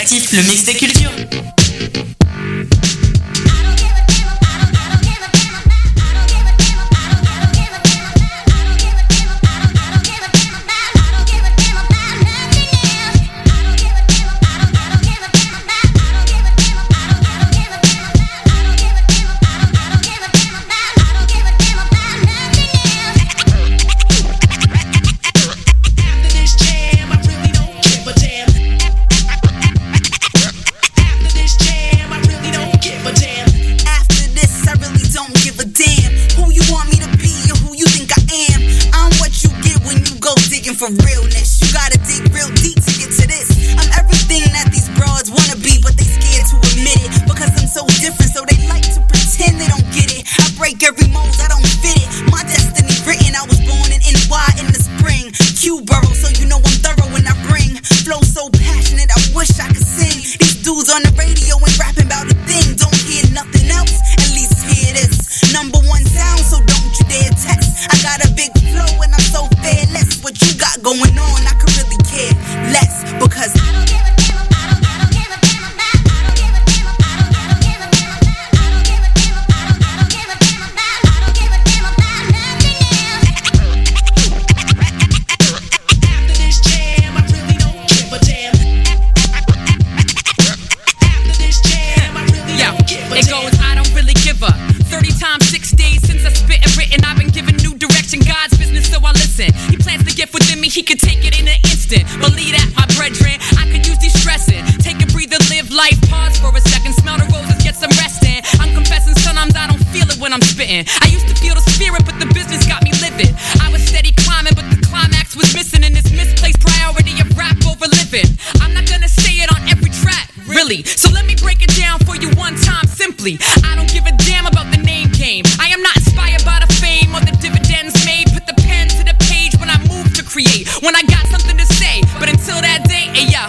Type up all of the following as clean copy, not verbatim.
Actif, le mix des cultures. For realness, you gotta dig real deep to get to this. I'm everything that these broads wanna be, but they scared to admit it. Because I'm so different, so they like to pretend they don't get it. I break every mold, I don't fit it. My destiny written, I was born in NY in the spring. Q-Borough, so you know I'm thorough when I bring flow so passionate, I wish I could sing. These dudes on the radio ain't rapping about a thing. Don't hear nothing else, at least hear this. Number one sound, so don't you dare test. I got a big flow and I'm so fearless. What you got going on, I could really care less. Because I don't give a damn, I don't give a damn, I don't give a damn, I don't give a damn, I don't give a damn, I don't give a damn, I don't give a damn about nothing else. After this jam, I really don't give a damn. After this jam, I really don't give a damn. It goes, I don't really give a 30 times 6 days since I spit and written. I've been given new direction, God's business, so I listen. He plants the gift within me, he could take it in an instant. Believe that, my brethren, I could use de-stressing. Take a breather, live life, pause for a second. Smell the roses, get some rest in. I'm confessing, sometimes I don't feel it when I'm spitting. I used to feel the spirit, but the business got me livid. I was steady climbing, but the climax was missing. In this misplaced priority of rap over living. I'm not gonna say it on every track, really. So let me break it down for you one time simply. I don't give a damn about the name game. I am not inspired by the fame or the dividends made. Put the pen to the page when I move to create. When I got something to say, but until that day, hey yo.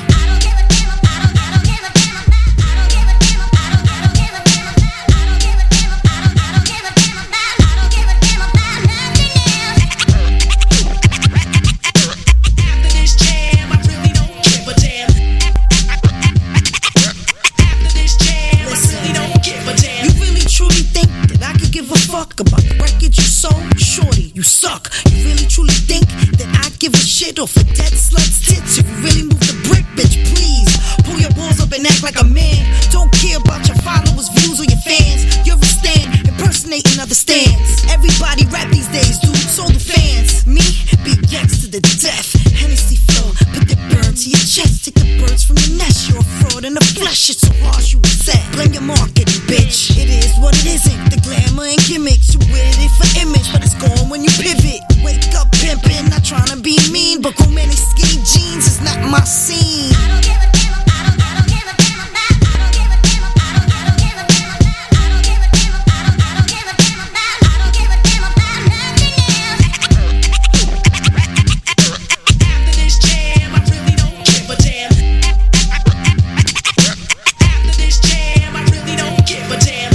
About the record you sold, shorty, you suck. You really truly think that I'd give a shit off a dead slut's tits? If you really move the brick, bitch, please pull your balls up and act like a man. Don't care about your followers, views, or your fans. You're a stand, impersonating other stands. Everybody rap these days, dude, so do fans. Me, beat X to the death. Hennessy flow, put that bird to your chest. Take the birds from your nest, you're a fraud in the flesh. It's so harsh, you upset. Blame your marketing, bitch. It is what it isn't. The glamour and gimmicks, you with it for image, but it's gone when you pivot. Wake up pimpin', not tryna be mean, but go many skinny jeans is not my scene. I don't give a damn, I don't give a damn, I don't give a damn, I don't give a damn, I don't give a damn, I don't give a damn, I don't give a damn about nothing else. After this jam, I really don't give a damn. After this jam, I really don't give a damn.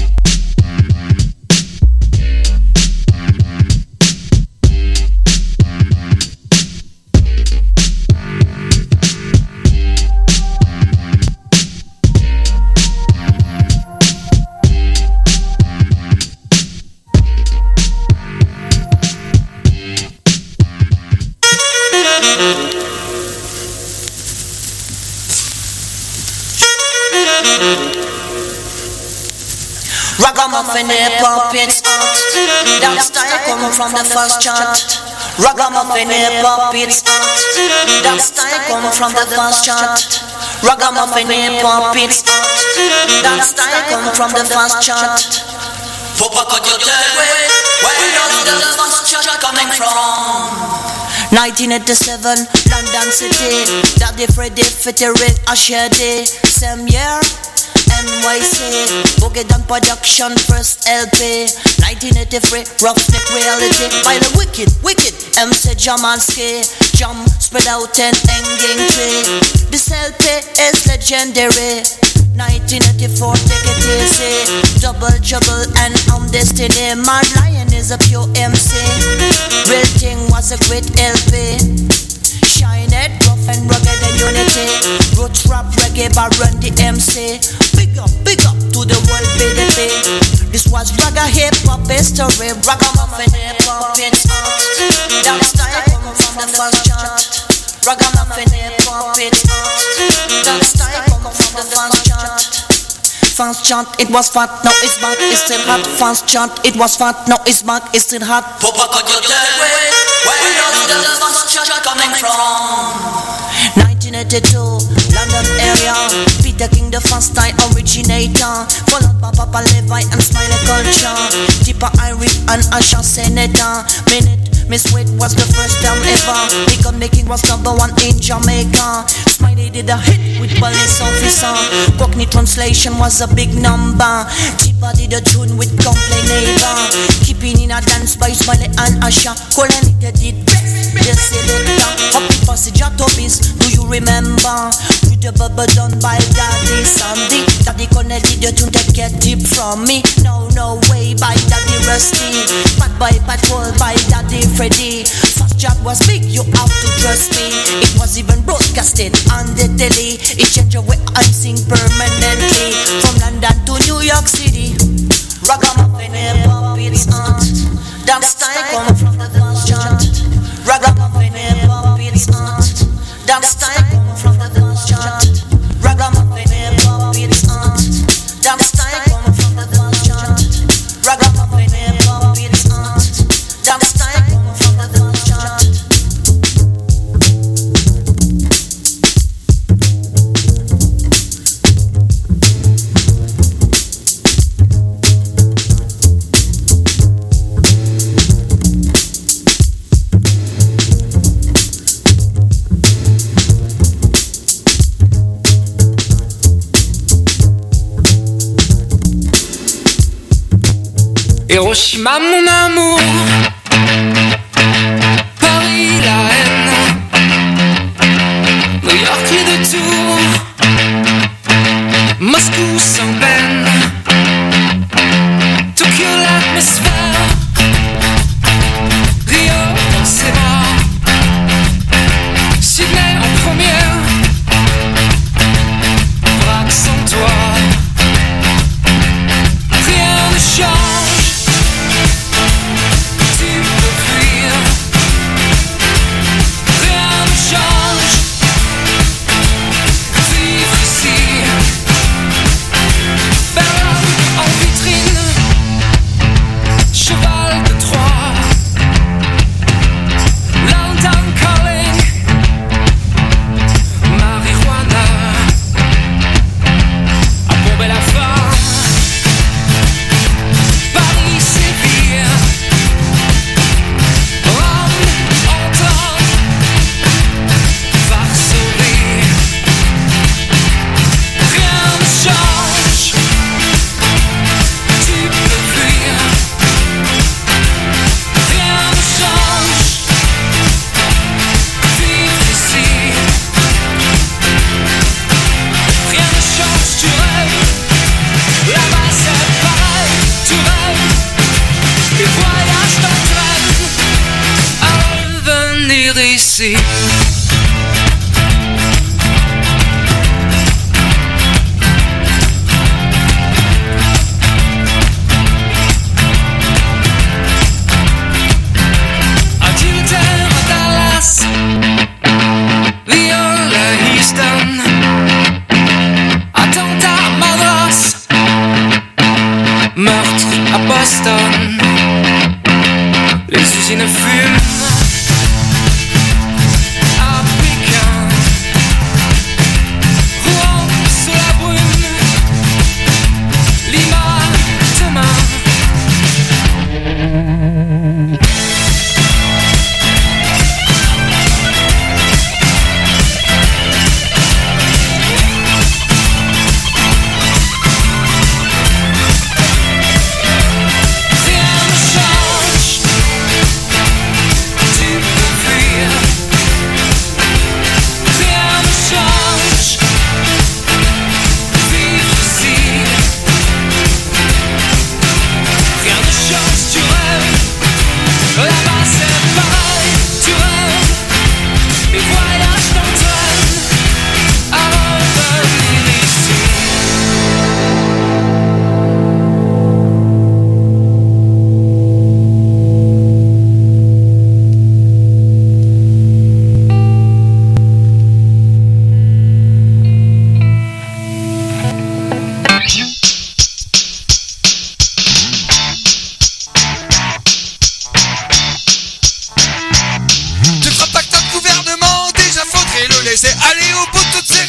Ragamuffin hip-hop, it's hot. That style come from the first chart. Ragamuffin hip-hop, it's hot. That style come from the first chart. Ragamuffin hip-hop, it's hot. That style come from the first chart. Papa, could you tell me where does the first chart coming from? 1987, London City. Daddy Freddy featuring Asher Day. Same year, NYC, Boogie Down Production, first LP. 1983, Roughneck Reality. By the wicked MC Jamansky. Jump spread out and hanging tree. This LP is legendary. 1984, take it easy. Double Trouble and Destiny. Mad Lion is a pure MC. Real Thing was a great LP. Shine it, rough And rugged and unity. Roach rap reggae by Run the MC. Big up to the world BDP. This was ragga hip hop history. Ragamuffin hip hop it's art. That style come from the first chant. Ragamuffin hip hop it's art. That style come from the first chant. Fast chant, it was fat, now it's back, it's still hot. Fast chant, it was fat, now it's back, it's still hot. Papa, could you tell me where does the fast chant coming from? 1982, London area. Peter King, the first time originator. Followed by Papa Levi and Smiley Culture. Tipper Irie and Asha Senator. Miss Wade was the first time ever. Because making was number one in Jamaica. Smiley did a hit with police officer. Cockney translation was a big number. Tipper did a tune with Complain Neighbor. Keeping in a dance by Smiley and Asha. Colin did best. They said it down. Happy passage at Tobis. Do you remember? With the bubble done by Daddy Sandy. Daddy Connelly the tune to get tip from me. No way by Daddy Rusty. Bad Boy Patrol by Daddy Freddy. Fast Chat was big, you have to trust me. It was even broadcasted on the telly. It changed the way I sing permanently. From London to New York City. Ragamuffin hip hop it's art. That style come from the Fast Chat. Ragamuffin hip hop it's art. That style come from the Fast Chat. Ragamuffin hip hop it's art. That style come from the Fast Chat. Ragamuffin hip hop it's art. That style come from the Fast Chat. Hiroshima mon amour, Paris la haine, New York cri de tour, Moscou sans peine, Tokyo l'atmosphère, Rio dans ses bras, Sydney en première, Prague sans toi, rien ne change. Ici. Adultère à Dallas, viol à Houston, attentat à Madras, meurtre à Boston, les usines fument.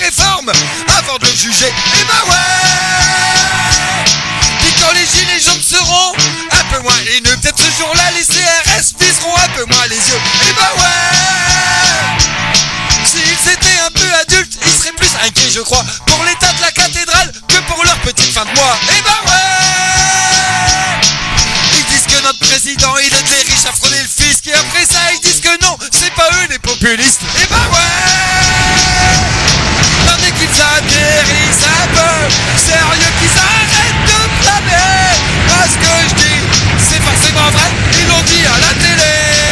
réformes avant de le juger. Et bah ouais. Puis quand les gilets jaunes seront un peu moins haineux, peut-être ce jour-là les CRS viseront un peu moins les yeux. Et bah ouais. S'ils étaient un peu adultes, ils seraient plus inquiets, je crois, pour l'état de la cathédrale que pour leur petite fin de mois. Et bah ouais. Ils disent que notre président, il aide les riches à frauder le fisc, et après ça, ils disent que non, c'est pas eux les populistes. Et bah ouais. Non, dès qu'ils atterrissent un peu, sérieux qu'ils arrêtent de blâmer. Parce que je dis, c'est forcément vrai, ils l'ont dit à la télé.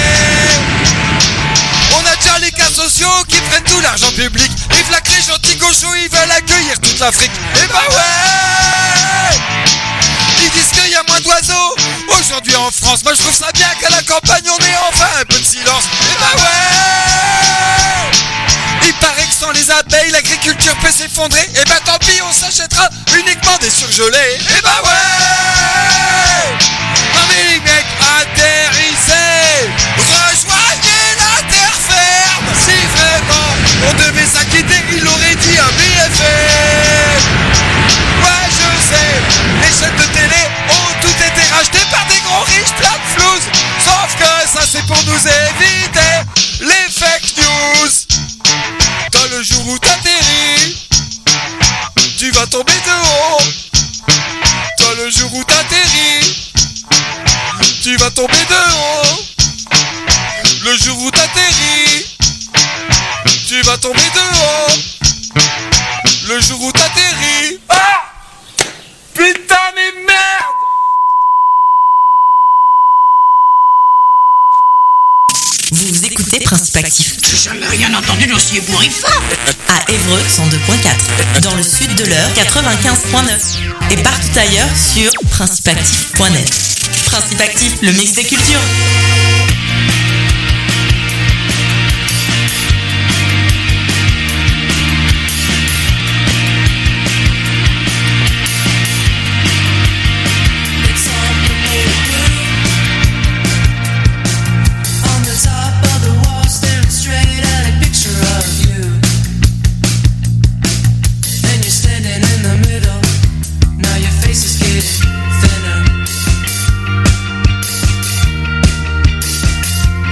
On a déjà les cas sociaux qui prennent tout l'argent public. Et v'là que les gentils gauchos, ils veulent accueillir toute l'Afrique. Et bah ouais. Ils disent qu'il y a moins d'oiseaux aujourd'hui en France. Moi je trouve ça bien qu'à la campagne on ait enfin un peu de silence. Et bah ouais. Il paraît que sans les abeilles l'agriculture peut s'effondrer. Et bah tant pis, on s'achètera uniquement des surgelés. Et bah ouais. Non mais les mecs, atterrissez, rejoignez la terre ferme. Si vraiment on devait s'inquiéter, il aurait dit un BFM. Ouais je sais, les chaînes de télé ont toutes été rachetées par des gros riches plein de flouze. Sauf que ça c'est pour nous éviter les fake news. Quand le jour où t'atterris, tu vas tomber de haut. Quand le jour où t'atterris, tu vas tomber de haut. Le jour où t'atterris, tu vas tomber de haut. Le jour où t'atterris. Ah! Putain mais merde! Vous écoutez Principe Actif. J'ai jamais rien entendu d'aussi ébouriffant. À Évreux 102.4, dans le sud de l'Eure 95.9 et partout ailleurs sur principeactif.net. Principe Actif, le mix des cultures. Getting thinner.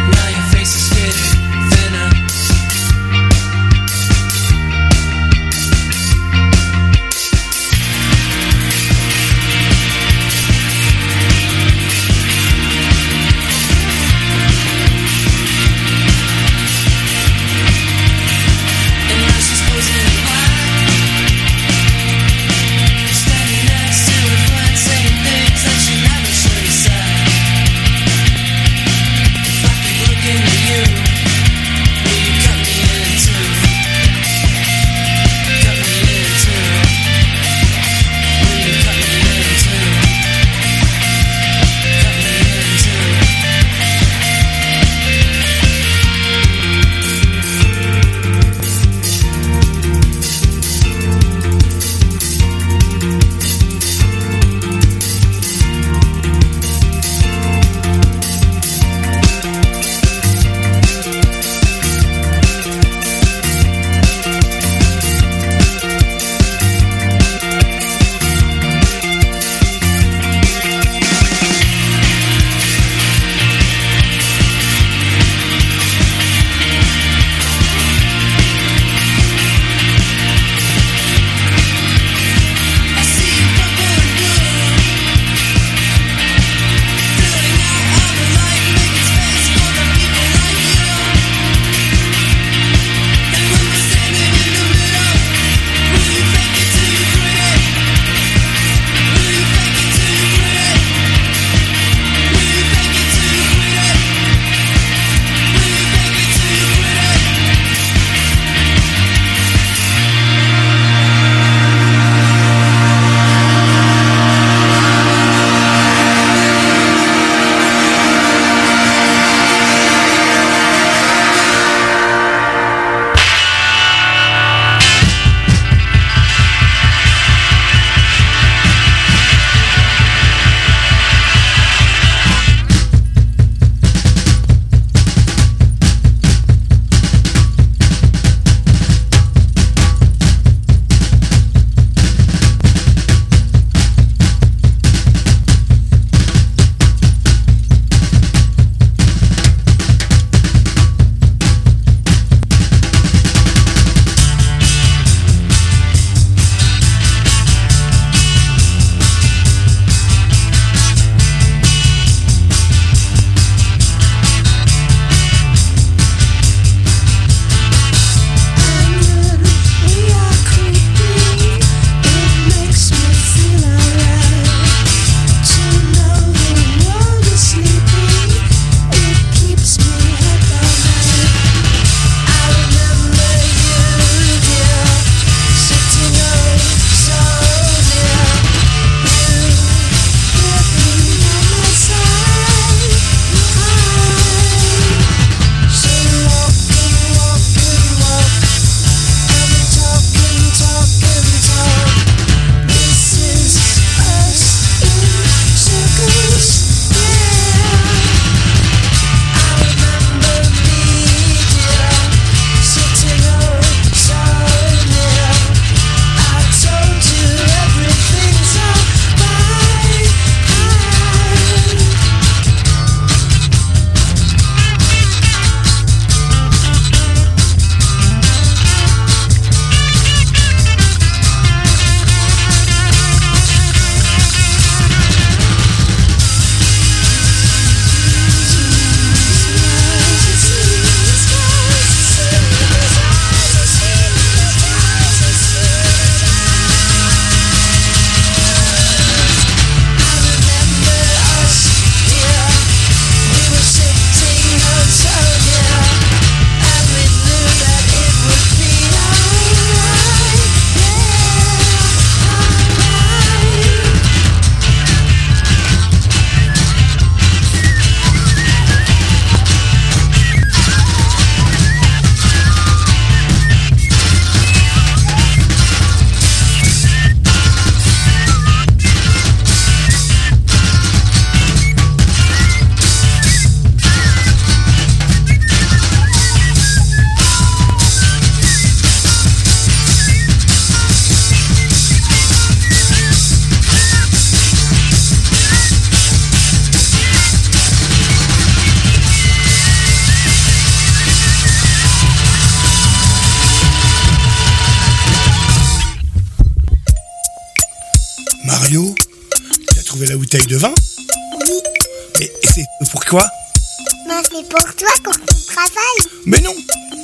Mario, tu as trouvé la bouteille de vin? Oui. Et c'est pourquoi? Ben, c'est pour toi, pour ton travail. Mais non.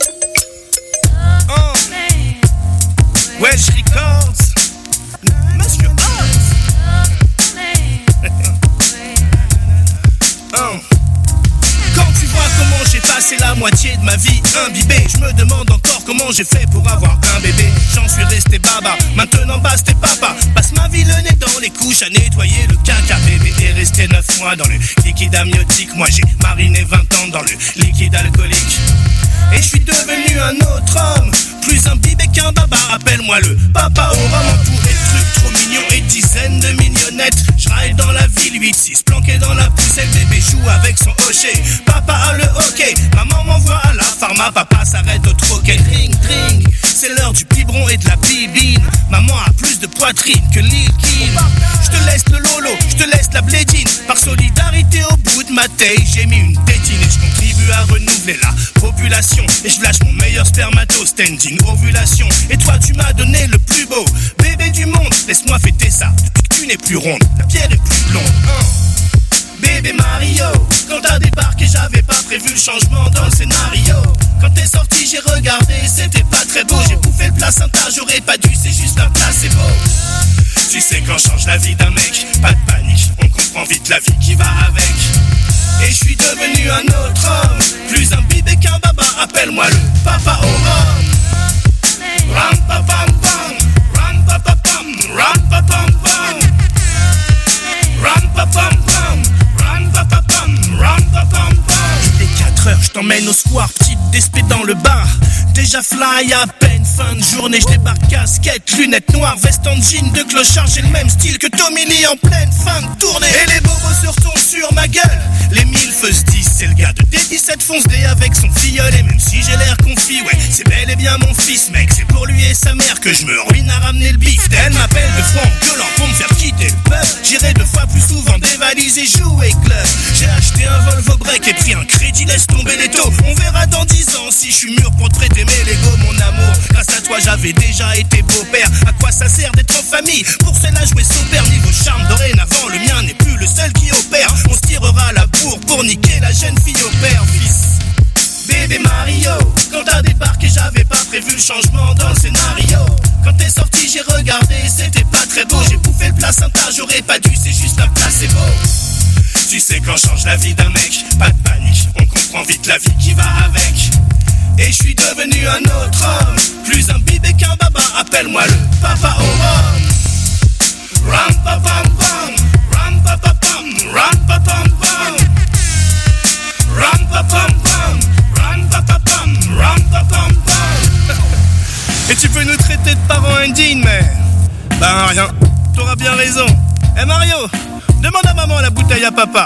Oh. Welsh Records. Monsieur Oz. Oh. Quand tu vois comment j'ai passé la moitié de ma vie imbibé, je me demande encore comment j'ai fait pour avoir un bébé. J'en suis resté baba, maintenant basta tes papa. Passe ma vie le nez dans les couches à nettoyer le caca. Bébé est resté 9 mois dans le liquide amniotique. Moi j'ai mariné 20 ans dans le liquide alcoolique. Et je suis devenu un autre homme, plus imbibé qu'un baba. Appelle-moi le papa au rhum, entouré de trucs trop mignons et dizaines de mignonnettes. Je ride dans la ville 8-6, planqué dans la poussette. Bébé joue avec son hocher, papa a le hockey. Maman m'envoie à la pharma, papa s'arrête au troquet. Dring, dring, c'est l'heure du biberon et de la bibine. Maman a plus de poitrine que Lil Kim. Je te laisse le lolo, je te laisse la blédine. Par solidarité au bout de ma taille, j'ai mis une tétine. Et je contribue à renouveler la population. Et je lâche mon meilleur spermato, standing ovulation. Et toi tu m'as donné le plus beau bébé du monde. Laisse-moi fêter ça, depuis que tu n'es plus ronde, la pierre est plus blonde. Bébé Mario, quand t'as débarqué j'avais pas prévu le changement dans le scénario. Quand t'es sorti j'ai regardé, c'était pas très beau. J'ai bouffé le placenta, j'aurais pas dû, c'est juste un placebo. Tu sais quand change la vie d'un mec, pas de panique, on comprend vite la vie qui va avec. Et je suis devenu un autre homme, plus imbibé qu'un baba, appelle-moi le papa au rhum. Ram pa pam pam, ram pa pa pam, ram pa pam pam. Ram pa pam pam, ram pa pa pam, ram pa pam pam. Il est 4 heures, je t'emmène au square, petite despée dans le bar. Déjà fly à peine, fin de journée, je débarque casquette, lunettes noires, veste en jean de clochard. J'ai le même style que Tommy Lee en pleine fin de tournée. Et les bobos se retournent sur ma gueule. Les milfs se disent c'est le gars de D17 fonce D avec son filleul. Et même si j'ai l'air confit, ouais, c'est bel et bien mon fils, mec. C'est pour lui et sa mère que je me ruine à ramener le bif. Elle m'appelle 2 fois en gueulant pour me faire quitter le pub. J'irai 2 fois plus souvent dévaliser, jouer club. J'ai acheté un Volvo break et pris un crédit, laisse tomber les taux. On verra dans 10 ans si je suis mûr pour traiter mes Lego, mon amour. Grâce à toi j'avais déjà été beau-père. À quoi ça sert d'être en famille? Pour cela jouer sauveur. Niveau charme dorénavant, le mien n'est plus le seul qui opère. On se tirera la bourre pour niquer la jeune fille au père, fils. Bébé Mario, quand t'as débarqué j'avais pas prévu le changement dans le scénario. Quand t'es sorti j'ai regardé, c'était pas très beau. J'ai bouffé le placenta, j'aurais pas dû, c'est juste un placebo. Tu sais quand change la vie d'un mec, pas de panique, on comprend vite la vie qui va avec. Et je suis devenu un autre homme, plus imbibé qu'un baba, appelle-moi le papa au rhum. Ram pa pam pam, ram pa pa pam, ram pa pam pam. Ram pa pam pam, ram pa pa pam, ram pa pam pam. Et tu peux nous traiter de parents indignes, mais... Ben rien, t'auras bien raison. Eh Mario, demande à maman la bouteille à papa.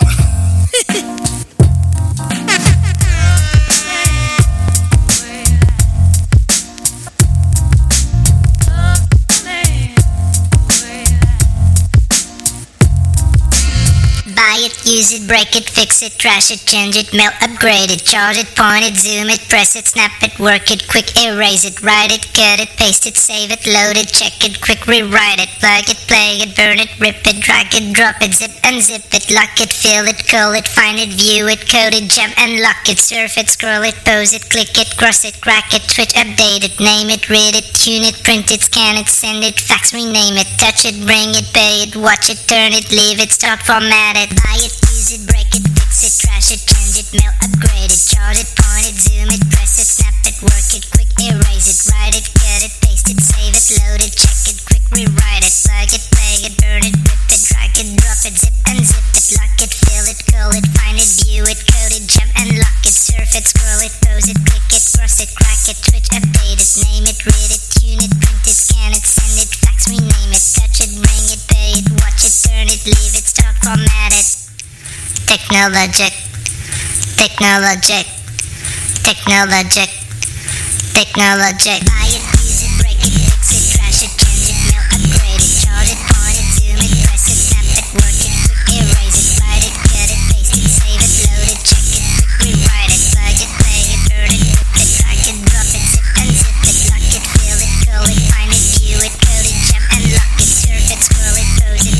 Buy it, use it, break it, fix it, trash it, change it, mail, upgrade it, charge it, point it, zoom it, press it, snap it, work it, quick erase it, write it, cut it, paste it, save it, load it, check it, quick rewrite it, plug it, play it, burn it, rip it, drag it, drop it, zip unzip it, lock it, fill it, call it, find it, view it, code it, jump and lock it, surf it, scroll it, pose it, click it, cross it, crack it, switch, update it, name it, read it, tune it, print it, scan it, send it, fax, rename it, touch it, bring it, pay it, watch it, turn it, leave it, start, format it, buy it, use it, break it, fix it, trash it, change it, mail, upgrade it, chart it, point it, zoom it, press it, snap it, work it, quick erase it, write it, cut it, paste it, save it, load it, check it, quick rewrite it, plug it, play it, burn it, rip it, drag it, drop it, zip unzip it, lock it, fill it, call it, find it, view it, code it, jump and lock it, surf it, scroll it, pose it, click it, cross it, crack it, switch, update it, name it, read it, tune it, print it, scan it, send it, fax, rename it, touch it, bring it, pay it, watch it, turn it, leave it, start, format it. Technologic, technologic, technologic, technologic. Buy it, use it, break it, fix it, trash it, change it, mail, upgrade it, chart it, point it, zoom it, press it, snap it, work it, quick erase it, write it, cut it, paste it, save it, load it, check it, quick rewrite it, plug it, play it, burn it, rip it, drag it, drop it, zip unzip it, lock it, fill it, call it, find it, view it, code it, jump and lock it, surf it, scroll it, pose it,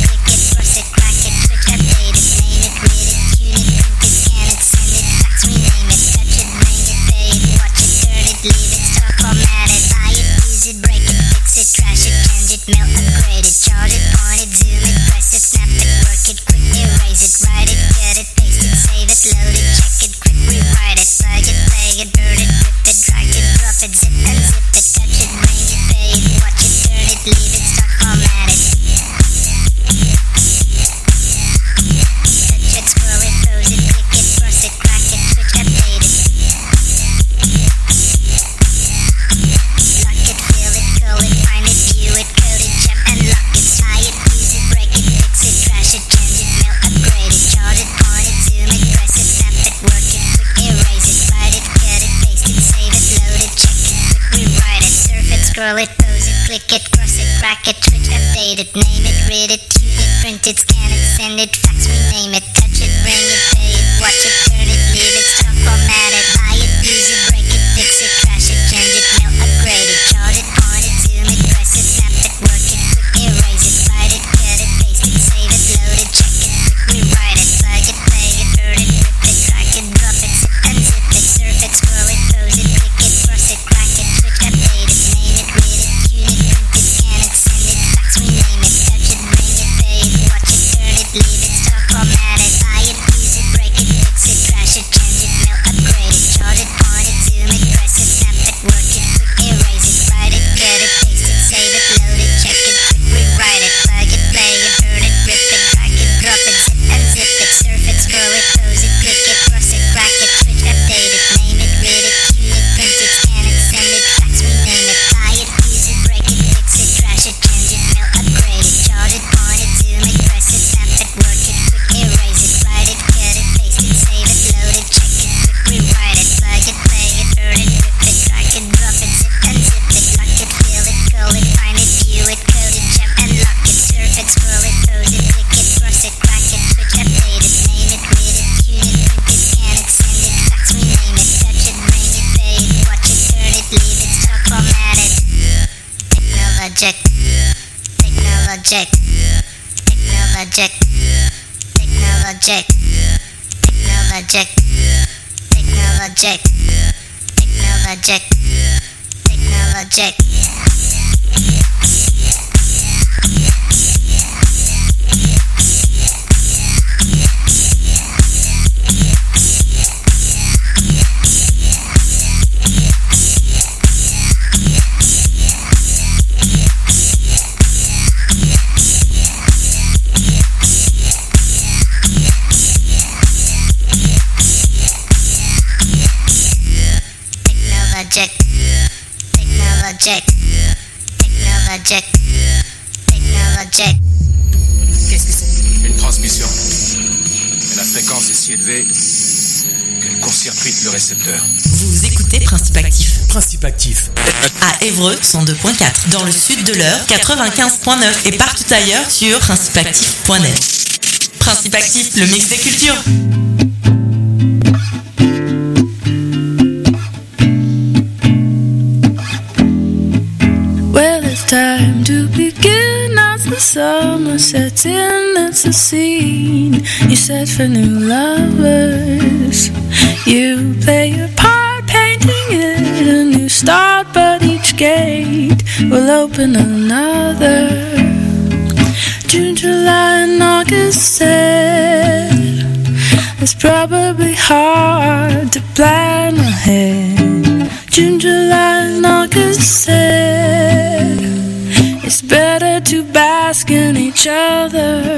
scroll it, pose it, click it, cross it, crack it, switch, update it, name it, read it, tune it, print it, scan it, send it, fax, rename it, touch it, bring it, pay it, watch it, turn it, leave it, stop, format it, buy it, use it, break it, fix it, trash it, change it, mail, upgrade it, charge it, point it, zoom it, press it, snap it, work it, quick, erase it, write it, cut it, paste it, save it, load it, check it, quick, rewrite it, plug it, play it, burn it, rip it, drag it, drop it, zip, unzip it, surf it, scroll it, pose it, click it, cross it, crack it, switch, update it, name it, read it, tune it, print it, scan it, send it, fax, rename it, touch it, bring it, pay it, watch it, turn it, leave it, stop, format it, buy it, use it, break it, fix it, trash it, change it, mail, upgrade it, charge it, point it, zoom it, press it, snap it, work it, quick, erase it, write it, cut it, paste it, save it, load it, check it, quick, rewrite it, plug it, play it, burn it, rip it, drag it, drop it, zip, unzip it, surf it, scroll it, pose it, click it, cross it, crack it, switch, update it, name it, read it, tune it, print it, scan it, send it, fax, rename it, buy it, use it, break it, fix it, trash it, change it, mail, upgrade it, charge it, point it, zoom it, press it, snap it, work it, quick, erase it, write it, cut it, paste it, save it, load it, check it, quick, rewrite it, plug it, play it, burn it, rip it, drag it, drop it, zip, unzip it, lock it, fill it, call it, find it, view it, code it, jump, unlock it, surf it, scroll it, pose it, click it, cross it, crack it, switch, update it, name it, read it, tune it, print it, scan it, send it, fax, rename it, touch it, bring it, pay it, watch it, turn it, leave it, stop, format it. Technologic, technologic, technologic, technologic, technologic, technologic, technologic, technologic. Technologic, technologic, technologic. Qu'est-ce que c'est? Une transmission. Et la fréquence est si élevée qu'elle court-circuite le récepteur. Vous écoutez Principe Actif. Principe Actif. À Évreux, 102.4. Dans le sud de l'Eure, 95.9. Et partout ailleurs sur principeactif.net. Principe Actif, le mix des cultures. Well, it's time to begin as the summer sets in. It's a scene you set for new lovers. You play your part, painting it a new start, but each gate will open another. June, July, and August said it's probably hard to plan ahead. June, July, and August said it's better to bask in each other.